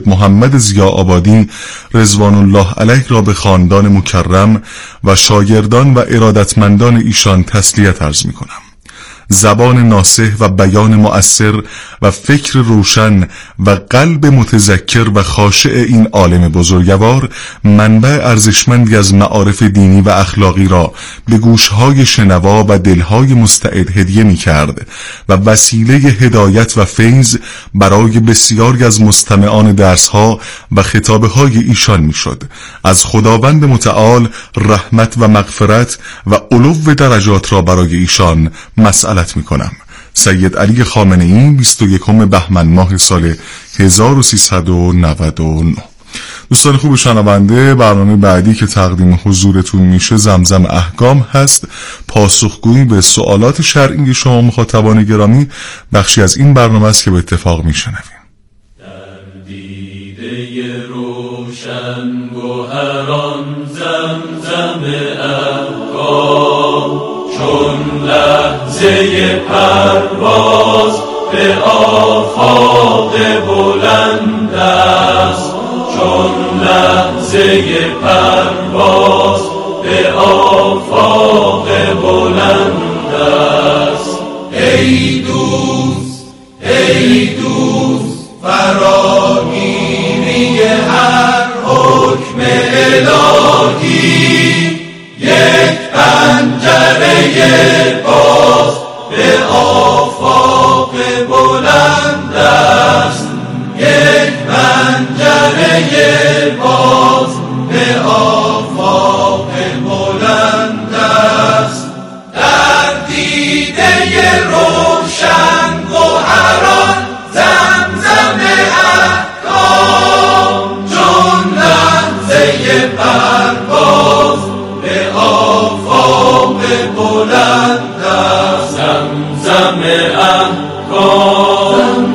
محمد ضیاءآبادی رضوان الله علیه را به خاندان مکرم و شاگردان و ارادتمندان ایشان تسلیت عرض می کنم. زبان ناصح و بیان مؤثر و فکر روشن و قلب متذکر و خاشع این عالم بزرگوار منبع ارزشمندی از معارف دینی و اخلاقی را به گوشهای شنوا و دلهای مستعد هدیه می کرد و وسیله هدایت و فیض برای بسیاری از مستمعان درسها و خطابه های ایشان می شد. از خداوند متعال رحمت و مغفرت و علو درجات را برای ایشان مسئله می کنم. سید علی خامنه‌ای 21 بهمن ماه سال 1399. دوستان خوب شنونده، برنامه بعدی که تقدیم حضورتون میشه زمزم احکام هست، پاسخگویی به سوالات شرعی شما مخاطبان گرامی. بخشی از این برنامه است که به اتفاق میشنویم. در دیده روشن گوهران زمزم احکام، چون لحظه پرواز به آفاق بلند است، چون لحظه پرواز به آفاق بلند است. ای دوست ای دوست فراگیری هر حکم الهی، یک پنجره باز به آفاق بلند است، یک پنجره باز به آفاق بلند است. در دیده روشن گوهران زمزم احکام، چون لحظه پرواز به آفاق بلند است. زمزم احکام.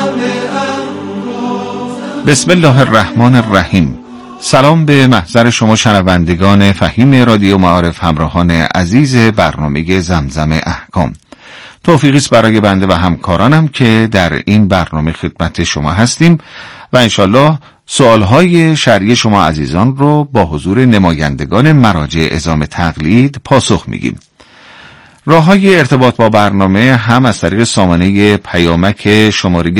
بسم الله الرحمن الرحیم. سلام به محضر شما شنوندگان فهیم رادیو معارف، همراهان عزیز برنامه زمزم احکام. توفیقی است برای بنده و همکارانم که در این برنامه خدمت شما هستیم و انشالله سوالهای شرعی شما عزیزان رو با حضور نمایندگان مراجع عظام تقلید پاسخ میگیم. راه‌های ارتباط با برنامه هم از طریق سامانه پیامک شماره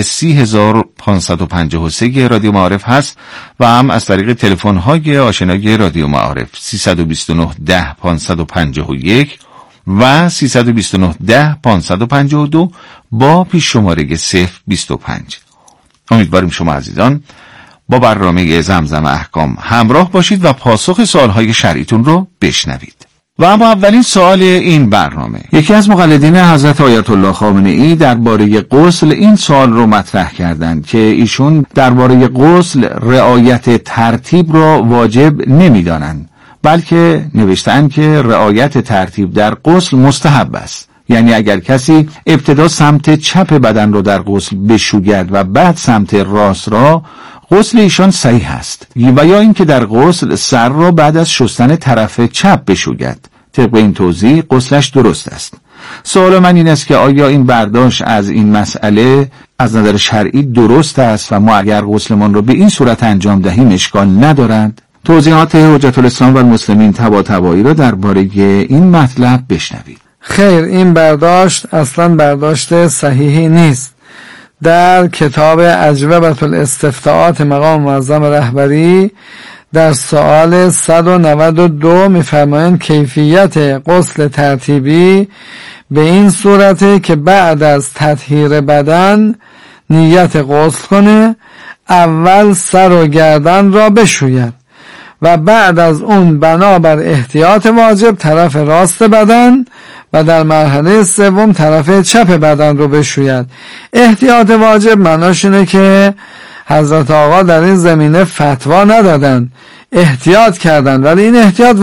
30553 رادیو معارف هست و هم از طریق تلفن‌های آشنای رادیو معارف 329 10 551 و 329 10 552 با پیش شماره 025. امیدواریم شما عزیزان با برنامه زمزم احکام همراه باشید و پاسخ سوالهای شرعیتون رو بشنوید. و اما اولین سوال این برنامه، یکی از مقلدین حضرت آیت الله خامنه‌ای درباره غسل این سوال رو مطرح کردند که ایشون درباره غسل رعایت ترتیب را واجب نمی‌دانند، بلکه نوشتند که رعایت ترتیب در غسل مستحب است. یعنی اگر کسی ابتدا سمت چپ بدن رو در غسل بشوید و بعد سمت راست را، غسل ایشان صحیح است. و یا اینکه در غسل سر را بعد از شستن طرف چپ بشوید، طبق این توضیح غسلش درست است. سوال من این است که آیا این برداشت از این مسئله از نظر شرعی درست است و ما اگر غسلمان را به این صورت انجام دهیم اشکال ندارد؟ توضیحات حجت الاسلام و المسلمین طباطبایی را درباره این مطلب بشنوید. خیر، این برداشت اصلا برداشت صحیحی نیست. در کتاب اجوبة الاستفتاءات مقام معظم رهبری در سوال 192 می‌فرمایند کیفیت غسل ترتیبی به این صورته که بعد از تطهیر بدن نیت غسل کنه، اول سر و گردن را بشوید و بعد از اون بنابر احتیاط واجب طرف راست بدن و در مرحله سوم طرف چپ بدن رو بشوید. احتیاط واجب معناش اینه که حضرت آقا در این زمینه فتوا ندادن، احتیاط کردن، ولی این احتیاط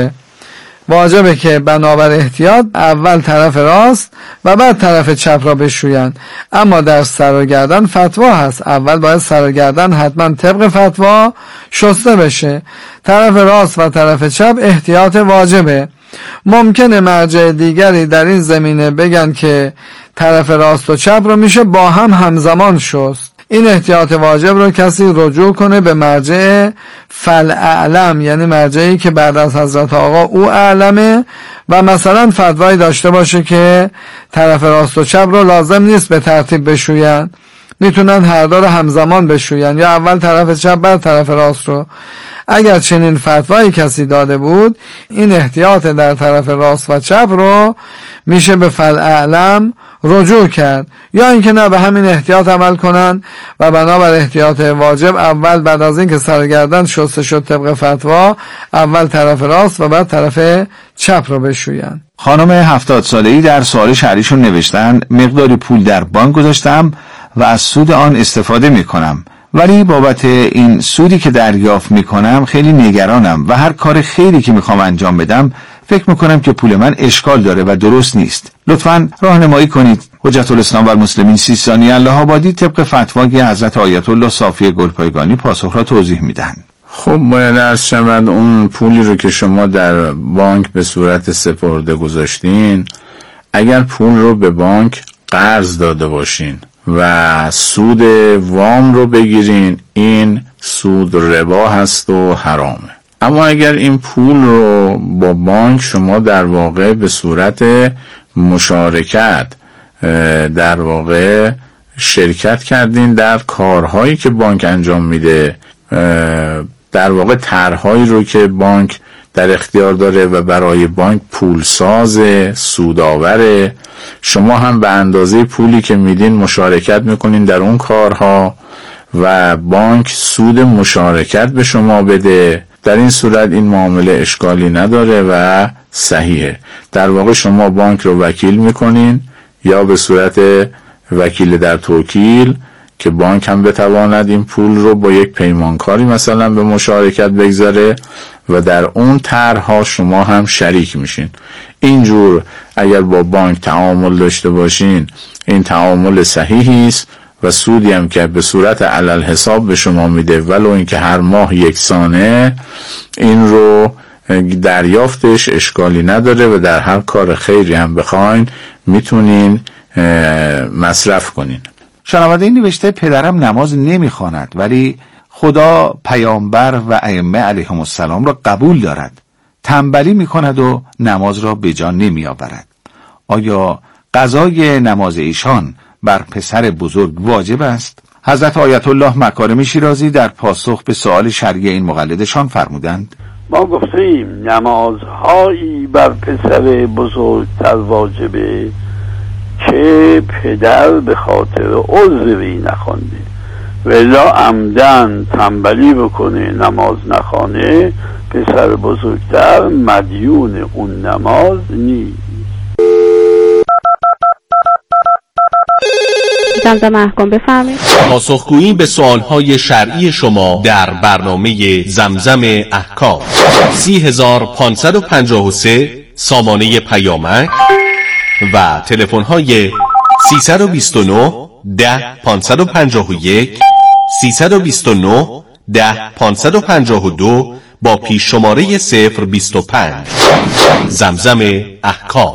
واجبه که بنابر احتیاط اول طرف راست و بعد طرف چپ را بشویند. اما در سر و گردن فتوا هست، اول باید سر و گردن حتما طبق فتوا شسته بشه، طرف راست و طرف چپ احتیاط واجبه. ممکنه مرجع دیگری در این زمینه بگن که طرف راست و چپ رو میشه با هم همزمان شست، این احتیاط واجب رو کسی رجوع کنه به مرجع فالاعلم، یعنی مرجعی که بعد از حضرت آقا او اعلمه، و مثلا فتوایی داشته باشه که طرف راست و چپ رو لازم نیست به ترتیب بشوین، میتونن هر دو رو همزمان بشوین یا اول طرف چپ بعد طرف راست رو. اگر چنین فتوایی کسی داده بود، این احتیاط در طرف راست و چپ رو میشه به فالاعلم رجوع کرد، یا اینکه نه به همین احتیاط عمل کنن و بنابر احتیاط واجب اول بعد از اینکه سرگردن شسته شد طبق فتوا، اول طرف راست و بعد طرف چپ رو بشوین. خانم 70 ساله‌ای در سوال شهریشون نوشتن مقداری پول در بانک گذاشتم و از سود آن استفاده میکنم، ولی بابت این سودی که دریافت میکنم خیلی نگرانم و هر کار خیری که میخوام انجام بدم فکر میکنم که پول من اشکال داره و درست نیست. لطفاً راهنمایی کنید. حجت الاسلام و المسلمین سیستانی الله آبادی طبق فتوای حضرت آیت الله صافی گلپایگانی پاسخ را توضیح میدن. خب باید عرض شود اون پولی رو که شما در بانک به صورت سپرده گذاشتین، اگر پول رو به بانک قرض داده باشین و سود وام رو بگیرین، این سود ربا هست و حرامه. اما اگر این پول رو با بانک شما در واقع به صورت مشارکت در واقع شرکت کردین در کارهایی که بانک انجام میده، در واقع طرحهایی رو که بانک در اختیار داره و برای بانک پولساز سودآوره، شما هم به اندازه پولی که میدین مشارکت میکنین در اون کارها و بانک سود مشارکت به شما بده، در این صورت این معامله اشکالی نداره و صحیحه. در واقع شما بانک رو وکیل میکنین یا به صورت وکیل در توکیل که بانک هم بتواند این پول رو با یک پیمانکاری مثلا به مشارکت بگذاره و در اون طرحها شما هم شریک میشین. اینجور اگر با بانک تعامل داشته باشین، این تعامل صحیحی است و سودی هم که به صورت علل حساب به شما میده ولو اینکه هر ماه یکسانه، این رو دریافتش اشکالی نداره و در هر کار خیری هم بخواین میتونین مصرف کنین. شنونده این نوشته پدرم نماز نمیخواند ولی خدا پیامبر و ائمه علیهم السلام را قبول دارد، تنبلی میکند و نماز را به جا نمیآورد. آیا قضای نماز ایشان بر پسر بزرگ واجب است؟ حضرت آیت الله مکارم شیرازی در پاسخ به سوال شرعی این مقلدشان فرمودند: ما گفتیم نمازهایی بر پسر بزرگتر واجبه که پدر به خاطر عذری نخوانده، ولا عمدن تنبلی بکنه نماز نخوانه، پسر بزرگتر مدیون اون نماز نیست. زمزم احکام بفرمایید. پاسخگویی به سوالهای شرعی شما در برنامه زمزم احکام 30553 سامانه پیامک و تلفن‌های 329 10 551 329 10 552 با پیش شماره 025. زمزم احکام.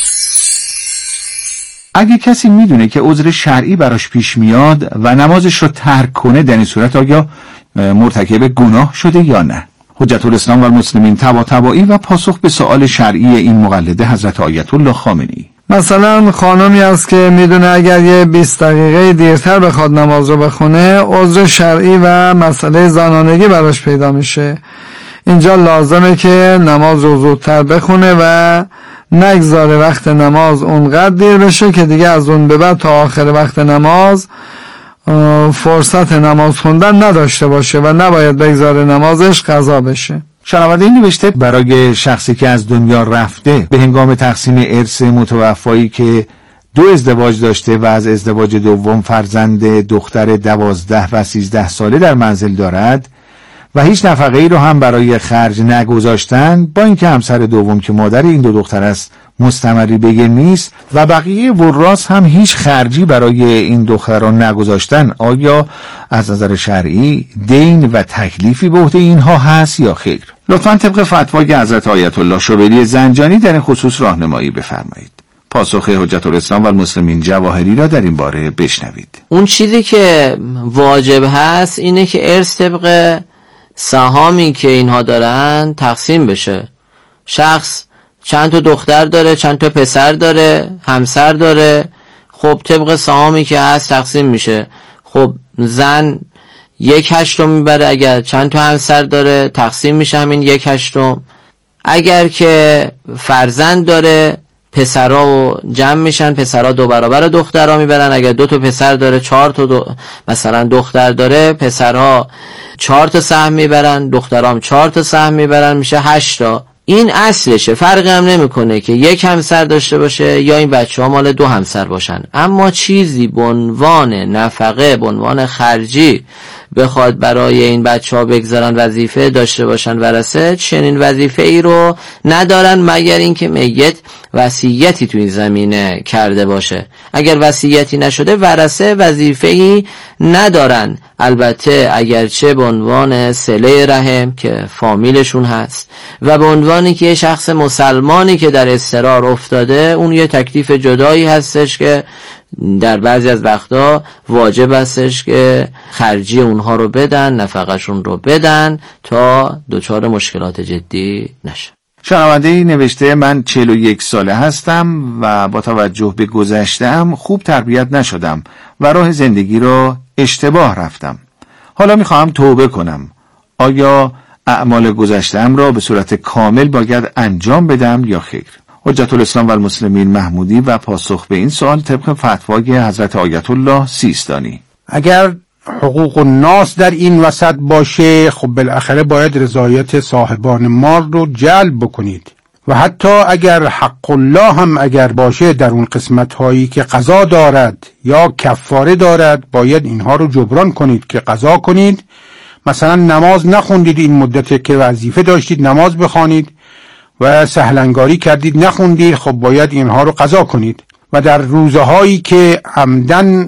اگه کسی میدونه که عذر شرعی براش پیش میاد و نمازش رو ترک کنه، در این صورت آیا مرتکب گناه شده یا نه؟ حجت الاسلام و المسلمین طباطبایی و پاسخ به سوال شرعی این مقلده حضرت آیت الله خامنه‌ای. مثلا خانمی است که میدونه اگر یه 20 دقیقه دیرتر بخواد نماز رو بخونه، عذر شرعی و مسئله زنانگی براش پیدا میشه. اینجا لازمه که نماز رو زودتر بخونه و نگذاره وقت نماز اونقدر دیر بشه که دیگه از اون به بعد تا آخر وقت نماز فرصت نماز خوندن نداشته باشه و نباید بگذاره نمازش قضا بشه. شنونده این نوشته برای شخصی که از دنیا رفته به هنگام تقسیم ارث متوفایی که 2 ازدواج داشته و از ازدواج دوم فرزند دختر 12 و 13 ساله در منزل دارد و هیچ نفقه‌ای رو هم برای خرج نگذاشتن، با اینکه همسر دوم که مادر این 2 دختر است مستمری بگیر نیست و بقیه وراث هم هیچ خرجی برای این دختران نگذاشتن، آیا از نظر شرعی دین و تکلیفی به عهده اینها هست یا خیر؟ لطفاً طبق فتوای حضرت آیت الله شبیلی زنجانی در این خصوص راهنمایی بفرمایید. پاسخ حجت الاسلام و المسلمین جواهری را در این باره بشنوید. اون چیزی که واجب هست اینه که ارث طبق سهامی که اینها دارن تقسیم بشه. شخص چند تا دختر داره، چند تا پسر داره، همسر داره، خب طبق سهامی که هست تقسیم میشه. خب زن 1/8 میبره، اگر چند تا همسر داره تقسیم میشه همین 1/8. اگر که فرزند داره پسرها جمع میشن، پسرها 2 برابر دخترها میبرن. اگر 2 تا پسر داره 4 تا مثلا دختر داره، پسرها 4 تا سهم میبرن، دخترها هم 4 تا سهم میبرن، میشه 8 تا. این اصلشه، فرقی هم نمیکنه که 1 همسر داشته باشه یا این بچه‌ها مال 2 همسر باشن. اما چیزی به عنوان نفقه، به عنوان خرجی بخواد برای این بچه‌ها بگذارن، وظیفه داشته باشن ورثه، چنین وظیفه ای رو ندارن مگر اینکه میت وصیتی تو این زمینه کرده باشه. اگر وصیتی نشده ورثه وظیفه ای ندارن. البته اگرچه به عنوان صله رحم که فامیلشون هست و به عنوانی که یه شخص مسلمانی که در اضطرار افتاده، اون یه تکلیف جدایی هستش که در بعضی از وقتا واجب هستش که خرجی اونها رو بدن، نفقشون رو بدن تا دچار مشکلات جدی نشه. شنونده‌ای نوشته من 41 ساله هستم و با توجه به گذشته‌ام خوب تربیت نشدم و راه زندگی رو اشتباه رفتم. حالا میخواهم توبه کنم. آیا اعمال گذشته‌ام را به صورت کامل باید انجام بدم یا خیر؟ حجت الاسلام و المسلمین محمودی و پاسخ به این سوال طبق فتوای حضرت آیت الله سیستانی. اگر حقوق الناس در این وسط باشه، خب بالاخره باید رضایت صاحبان مال رو جلب بکنید و حتی اگر حق الله هم اگر باشه در اون قسمت هایی که قضا دارد یا کفاره دارد، باید اینها رو جبران کنید که قضا کنید. مثلا نماز نخوندید این مدت که وظیفه داشتید نماز بخوانید و سهلنگاری کردید نخوندید، خب باید اینها رو قضا کنید. و در روزه هایی که عمدن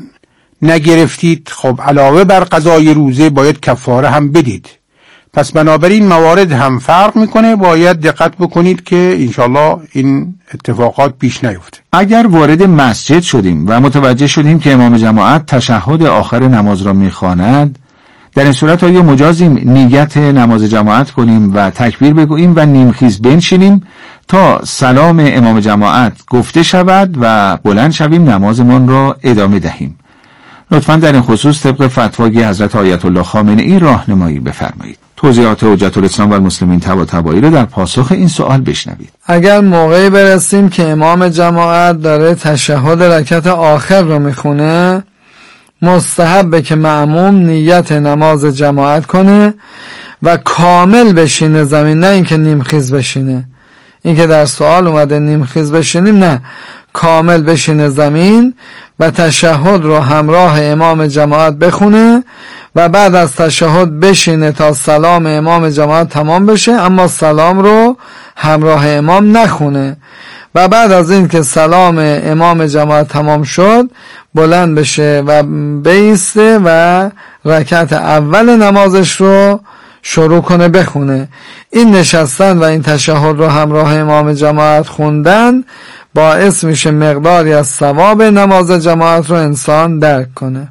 نگرفتید، خب علاوه بر قضای روزه باید کفاره هم بدید. پس بنابراین موارد هم فرق میکنه، باید دقت بکنید که انشالله این اتفاقات پیش نیفته. اگر وارد مسجد شدیم و متوجه شدیم که امام جماعت تشهد آخر نماز را میخواند، در این صورت آیا مجازیم نیت نماز جماعت کنیم و تکبیر بگوییم و نیمخیز بنشینیم تا سلام امام جماعت گفته شود و بلند شویم نمازمان را ادامه دهیم؟ لطفاً در این خصوص طبق فتوای حضرت آیت الله خامنه‌ای راهنمایی بفرمایید. توضیحات حجت الاسلام و المسلمین طباطبایی را در پاسخ این سوال بشنوید. اگر موقعی برسیم که امام جماعت داره تشهد رکعت آخر رو میخونه، مستحبه که مأموم نیت نماز جماعت کنه و کامل بشینه زمین، نه اینکه نیمخیز بشینه. اینکه در سوال اومده نیمخیز بشینیم، نه، کامل بشینه زمین و تشهد رو همراه امام جماعت بخونه و بعد از تشهد بشینه تا سلام امام جماعت تمام بشه، اما سلام رو همراه امام نخونه و بعد از این که سلام امام جماعت تمام شد بلند بشه و بایسته و رکعت اول نمازش رو شروع کنه بخونه. این نشستن و این تشهد رو همراه امام جماعت خوندن باعث میشه مقداری از ثواب نماز جماعت رو انسان درک کنه.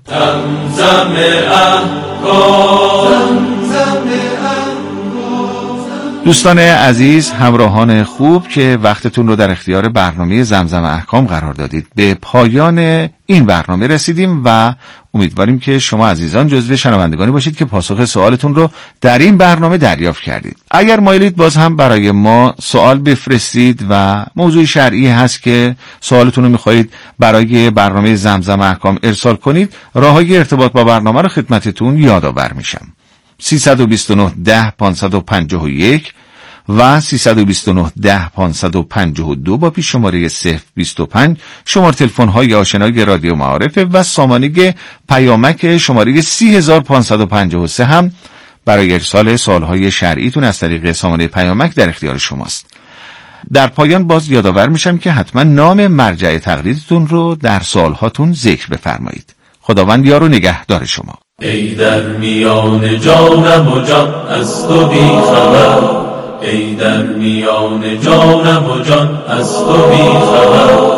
دوستان عزیز، همراهان خوب که وقتتون رو در اختیار برنامه زمزم احکام قرار دادید، به پایان این برنامه رسیدیم و امیدواریم که شما عزیزان جزو شنوندگانی باشید که پاسخ سوالتون رو در این برنامه دریافت کردید. اگر مایلید باز هم برای ما سوال بفرستید و موضوع شرعی هست که سوالتون رو میخواهید برای برنامه زمزم احکام ارسال کنید، راههای ارتباط با برنامه رو خدمتتون یادآور میشم. 329 10 551 و 329 10 552 با پیش شماره 025 شماره تلفن های آشنای رادیو معارف و سامانه پیامک شماره 30553 هم برای ارسال سوالهای شرعیتون از طریق سامانه پیامک در اختیار شماست. در پایان باز یادآور میشم که حتما نام مرجع تقلیدتون رو در سوالهاتون ذکر بفرمایید. خداوند یار و نگهدار شما. ای در میان جانم و جان از تو بی خبر، ای در میان جانم و جان از تو بی خبر،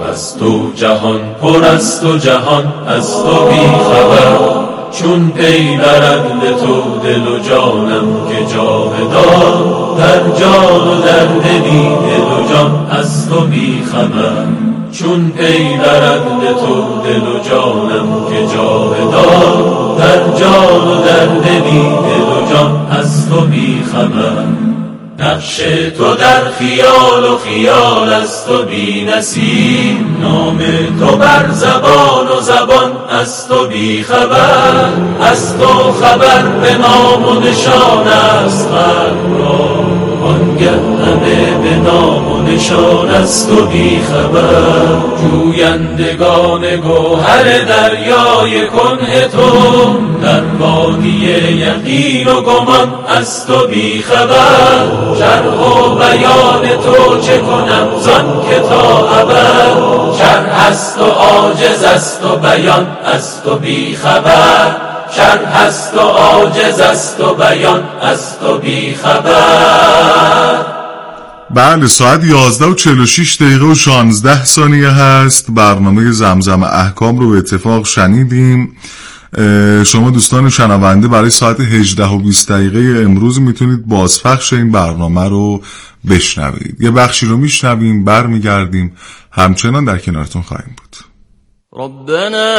از تو جهان پر است و جهان از تو بی خبر، چون پی برد به تو دل و جانم که جاودان، در جان و در دلی دل و جان از تو بی خبر، چون پی برد به تو دل و جانم که جاودان، در جان و در دلی دل و جان از تو بی خبر. نقش تو در خیال و خیال از تو بی نصیب، نام تو بر زبان و زبان از تو بی خبر، از تو خبر به نام و نشان است خلق را، آنگه همه به نام و نشان از تو بی خبر. جویندگان گوهر دریای کنه تو، در وادی یقین و گمان از تو بی خبر، شرح و بیان تو چه کنم زان که تا ابد، شرح است و عاجز است و بیان از تو بی خبر، شرح است و عاجز است و بیان از تو بی خبر. بله، ساعت 11:46 و 16 ثانیه هست. برنامه زمزم احکام رو به اتفاق شنیدیم. شما دوستان شنونده برای ساعت 18:20 امروز میتونید بازپخش این برنامه رو بشنوید. یه بخشی رو میشنویم، برمیگردیم، همچنان در کنارتون خواهیم بود. ربنا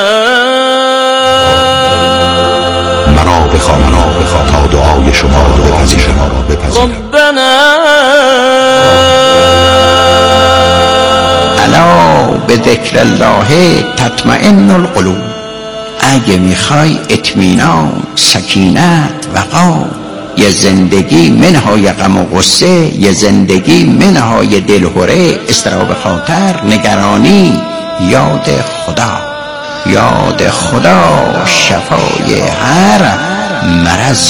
مرا بخواه تا دعای شما رو بپذیرم. ربنا الا به ذکر الله تطمئن القلوب. اگه میخوای اطمینان، سکینت، وقار، یه زندگی منهای غم و غصه، یه زندگی منهای دلهره، اضطراب خاطر، نگرانی، یاد خدا. یاد خدا شفای هر مرض.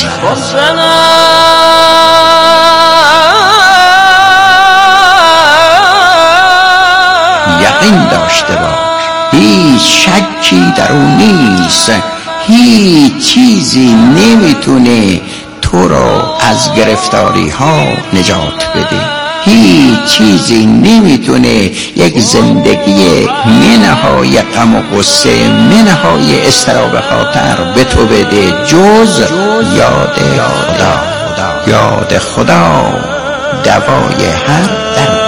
یقین داشته باش هیچ شکی در اون نیست، هیچ چیزی نمیتونه تو رو از گرفتاری ها نجات بده، هیچ چیزی نمیتونه یک زندگی منهای غم و غصه، منهای اضطراب خاطر به تو بده جز یاد خدا. یاد خدا دوای هر درد.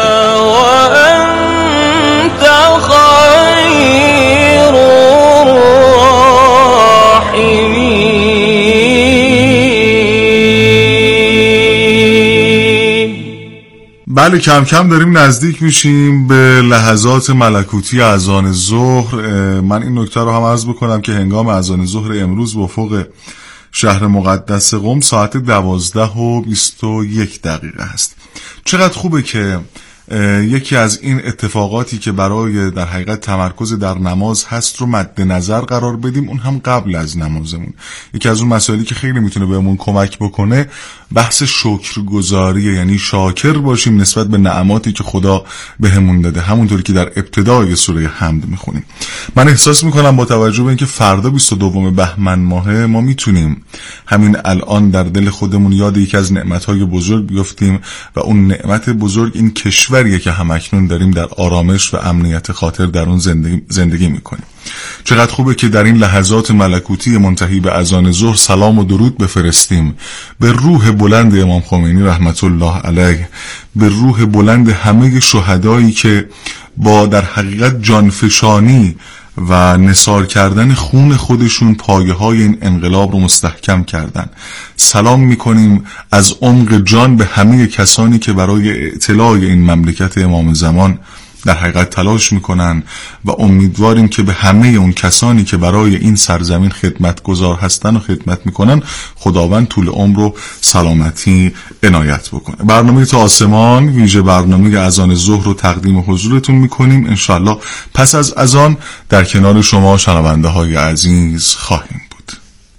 بله، کم کم داریم نزدیک میشیم به لحظات ملکوتی اذان ظهر. من این نکته رو هم عرض بکنم که هنگام اذان ظهر امروز به افق شهر مقدس قم ساعت 12:21 است. چقدر خوبه که یکی از این اتفاقاتی که برای در حقیقت تمرکز در نماز هست رو مد نظر قرار بدیم، اون هم قبل از نمازمون. یکی از اون مسائلی که خیلی میتونه بهمون کمک بکنه بحث شکرگزاریه، یعنی شاکر باشیم نسبت به نعماتی که خدا بهمون داده، همونطوری که در ابتدای سوره حمد میخونیم. من احساس میکنم با توجه به اینکه فردا 22 بهمن ماهه، ما میتونیم همین الان در دل خودمون یاد یکی از نعمتهای بزرگ بیافتیم و اون نعمت بزرگ این کشوریه که همکنون داریم در آرامش و امنیت خاطر در اون زندگی میکنیم. چقدر خوبه که در این لحظات ملکوتی منتهی به اذان ظهر سلام و درود بفرستیم به روح بلند امام خمینی رحمت الله علیه، به روح بلند همه شهدایی که با در حقیقت جانفشانی و نثار کردن خون خودشون پایه های این انقلاب رو مستحکم کردن. سلام میکنیم از عمق جان به همه کسانی که برای اعتلاع این مملکت امام زمان در حقیقت تلاش میکنن و امیدواریم که به همه اون کسانی که برای این سرزمین خدمتگزار هستن و خدمت میکنن خداوند طول عمر و سلامتی عنایت بکنه. برنامه تا آسمان ویژه برنامه اذان ظهر رو تقدیم حضورتون میکنیم. انشالله پس از اذان در کنار شما شنونده های عزیز خواهیم بود.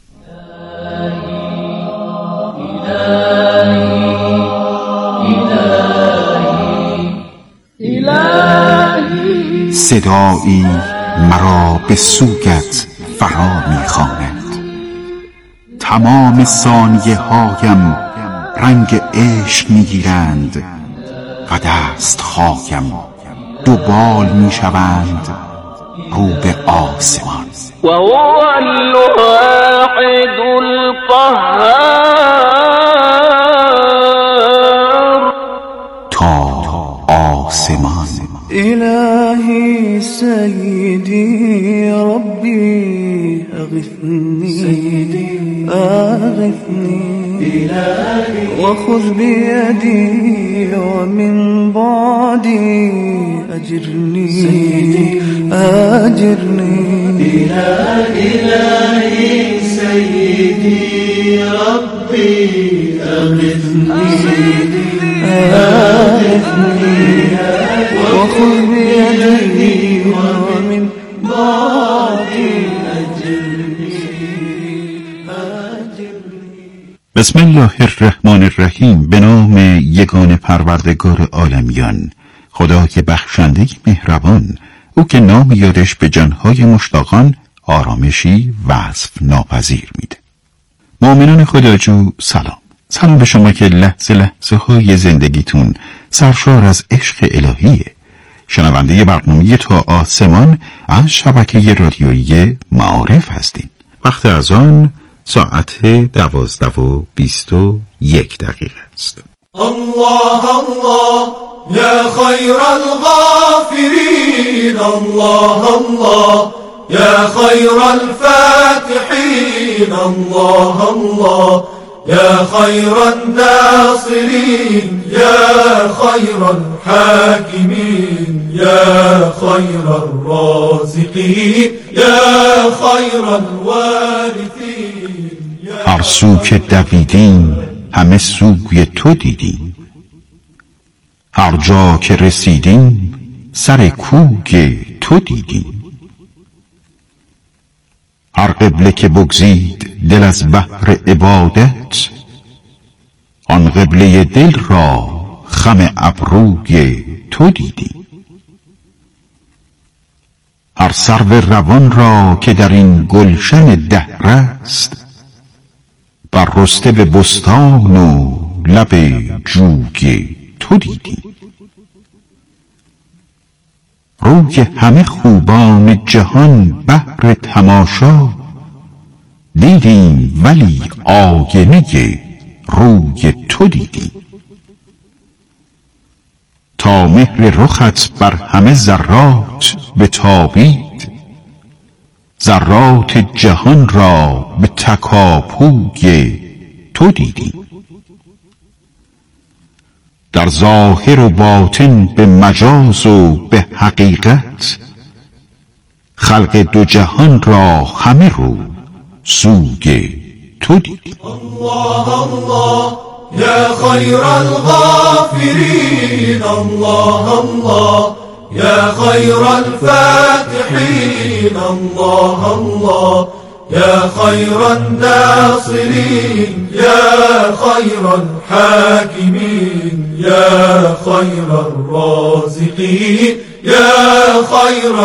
صدایی مرا به سویت فرا می‌خواند، تمام ثانیه هایم رنگ عشق می‌گیرند و دست هایم دو بال می شوند رو به آسمان. و هو الواحد القهار. تا آسمان. إلهي سيدي ربي أغثني أغثني وخذ بيدي ومن بعدي أجرني أجرني. إلهي سيدي ربي أغثني أغثني وخذ بيدي ومن بعدي أجرني. بسم الله الرحمن الرحیم. به نام یگان پروردگار عالمیان، خدای بخشنده مهربان، او که نام یادش به جانهای مشتاقان آرامشی وصف ناپذیر میده. مؤمنان خداجو سلام. سلام به شما که لحظه لحظه های زندگیتون سرشار از عشق الهیه. شنونده برنامه تا آسمان از شبکه رادیویی معارف هستین. وقت از آن ساعت 12:21 است. الله الله يا خير الغافرين. الله الله يا خير الفاتحين. الله الله يا خير الناصرين. يا خير الحاكمين. يا خير الرازقين. يا خير الوارثين. هر سو که دویدیم همه سوی تو دیدیم. هر جا که رسیدیم سر کوی تو دیدیم. هر قبله که بگزید دل از بحر عبادت، آن قبله دل را خم ابروی تو دیدیم. هر سرو روان را که در این گلشن دهر است، بر رسته به بستان و لب جوی تو دیدیم. روی همه خوبان جهان بهر تماشا دیدیم، ولی آینه روی تو دیدیم. تا مهر رخت بر همه ذرات بتابید، ذرات جهان را به تکاپوی تو دیدیم. در ظاهر و باطن به مجاز و به حقیقت، خلق دو جهان را همه رو سوی تو دیدیم. الله الله يا خير الغافرين. الله الله يا خير الفاتحين. الله الله يا خير الناصرين. يا خير الحاكمين. يا خير الرازقين. يا خير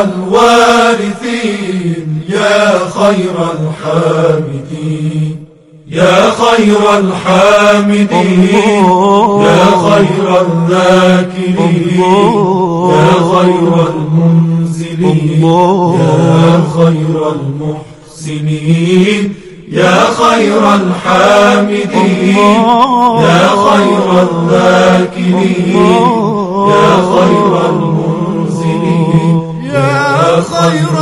الوارثين. يا خير الحامدين. يا خير الحامدين. يا خير الذاكرين. يا خير المنزلين. يا خير المحسنين. يا خير الحامدين. يا خير الذاكرين. يا خير المنزلين. يا خير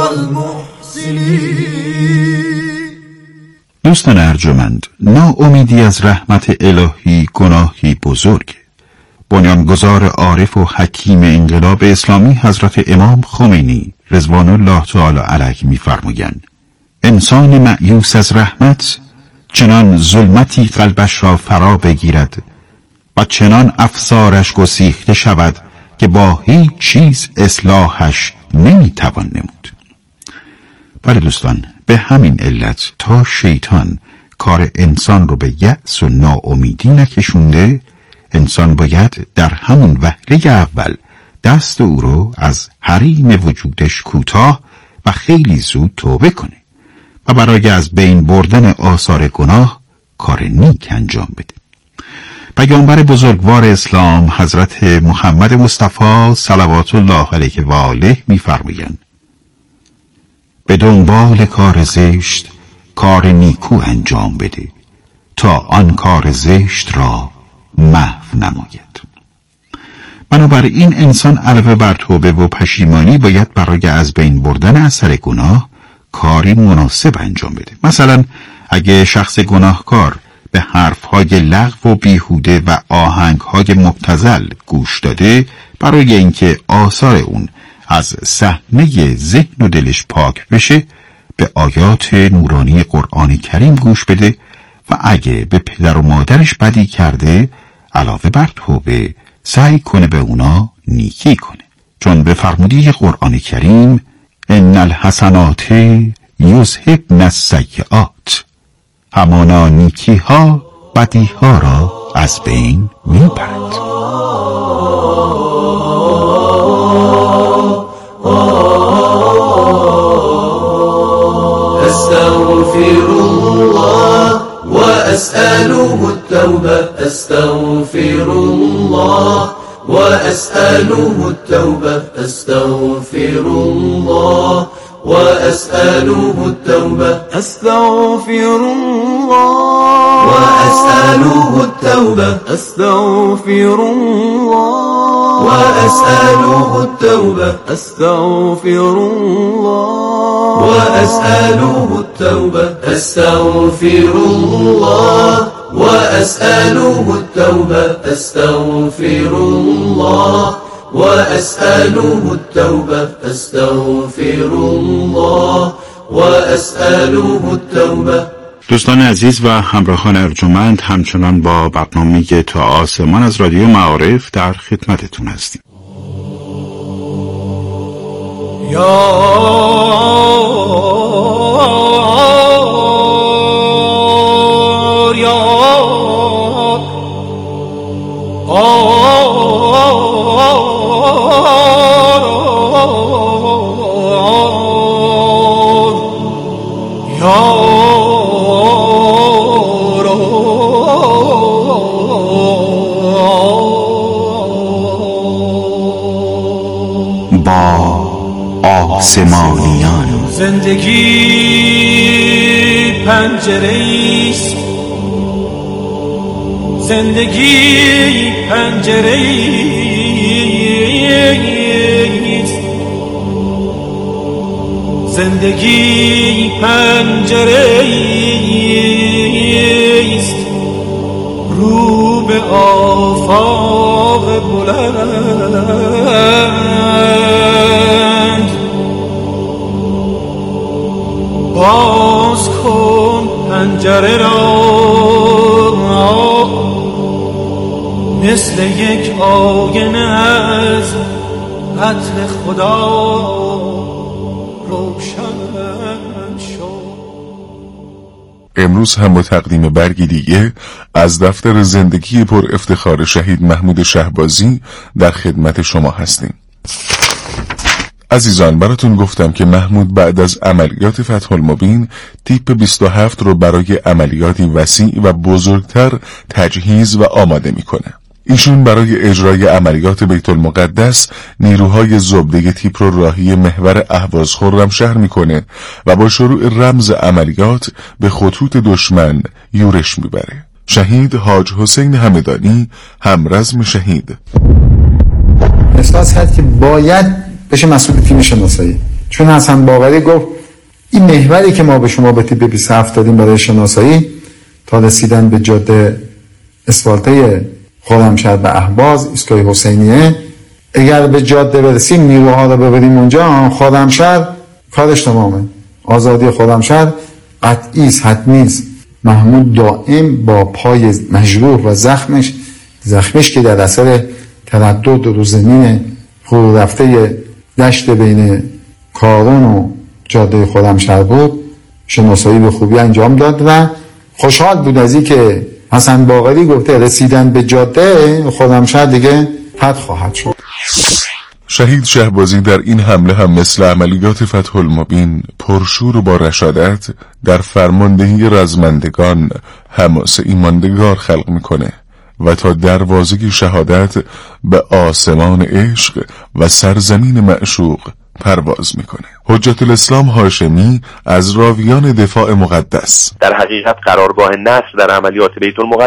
المحسنين. دوستان ارجمند، ناامیدی از رحمت الهی گناهی بزرگ. بنیانگذار عارف و حکیم انقلاب اسلامی حضرت امام خمینی رضوان الله تعالی علیه می‌فرمایند: انسان مأیوس از رحمت چنان ظلمتی قلبش را فرا بگیرد و چنان افسارش گسیخته شود که با هیچ چیز اصلاحش نمیتوان نمود. بله دوستان، به همین علت تا شیطان کار انسان رو به یأس و ناامیدی نکشونده، انسان باید در همون وهله اول دست او رو از حریم وجودش کوتاه و خیلی زود توبه کنه و برای از بین بردن آثار گناه کار نیک انجام بده. پیامبر بزرگوار اسلام حضرت محمد مصطفی صلوات الله علیه و آله می‌فرمایند: به دنبال کار زشت کار نیکو انجام بده تا آن کار زشت را محو نماید. بنابراین انسان علاوه بر توبه و پشیمانی باید برای از بین بردن اثر گناه کاری مناسب انجام بده. مثلا اگه شخص گناهکار به حرفهای لغو و بیهوده و آهنگهای مبتذل گوش داده، برای اینکه آثار اون از صحنه ذهن و دلش پاک بشه به آیات نورانی قرآن کریم گوش بده و اگه به پدر و مادرش بدی کرده علاوه بر توبه سعی کنه به اونا نیکی کنه، چون به فرموده قرآن کریم ان الحسنات یذهبن السیئات، همانا نیکی ها بدی ها را از بین میبرد. استغفر الله واسأله التوبة، استغفر الله واسأله التوبة، استغفر الله وأسأله التوبة، أستغفر الله وأسأله التوبة، أستغفر الله وأسأله التوبة، أستغفر الله وأسأله التوبة، أستغفر الله وأسأله التوبة، أستغفر الله وأسأله التوبة، أستغفر الله وأسأله التوبة. دوستان عزیز و همراهان ارجمند، همچنان با برنامه تا آسمان از رادیو معارف در خدمتتون هستیم. آسمانیان زندگی پنجره‌ایست، زندگی پنجره‌ایست، زندگی پنجره‌ایست، رو به آفاق بلند. باز کن پنجره را، مثل یک آینه از عطر خدا روشن شد. امروز هم با تقدیم برگی دیگه از دفتر زندگی پر افتخار شهید محمود شهبازی در خدمت شما هستیم. عزیزان، براتون گفتم که محمود بعد از عملیات فتح المبین تیپ 27 رو برای عملیاتی وسیع و بزرگتر تجهیز و آماده میکنه. ایشون برای اجرای عملیات بیت المقدس نیروهای زبده تیپ رو راهی محور اهواز خرمشهر میکنه و با شروع رمز عملیات به خطوط دشمن یورش میبره. شهید حاج حسین همدانی، همرزم شهید، احساس کرد که باید بشه مسئول تیم شناسایی، چون حسن باقری گفت این محوری که ما به شما به تیپ 27 دادیم برای شناسایی تا رسیدن به جاده اسفالته خرمشهر به اهواز ایستگاه حسینیه، اگر به جاده برسیم نیروها رو ببریم اونجا، خرمشهر کارش تمامه، آزادی خرمشهر قطعی است، حتمی است. محمود دائم با پای مجروح و زخمش که در اثر تردد رو زمین فرو رفته دشت بین کارون و جاده خرمشهر بود، شناسایی به خوبی انجام داد و خوشحال بود از این که حسن باقری گفته رسیدن به جاده خرمشهر دیگه فتح خواهد شد. شهید شهبازی در این حمله هم مثل عملیات فتح المبین پرشور و با رشادت در فرماندهی رزمندگان حماس ایماندگار خلق میکنه و تا دروازه شهادت به آسمان عشق و سرزمین معشوق پرواز میکنه. حجت الاسلام هاشمی از راویان دفاع مقدس: در حقیقت قرارگاه نصر در عملیات بیت المقدس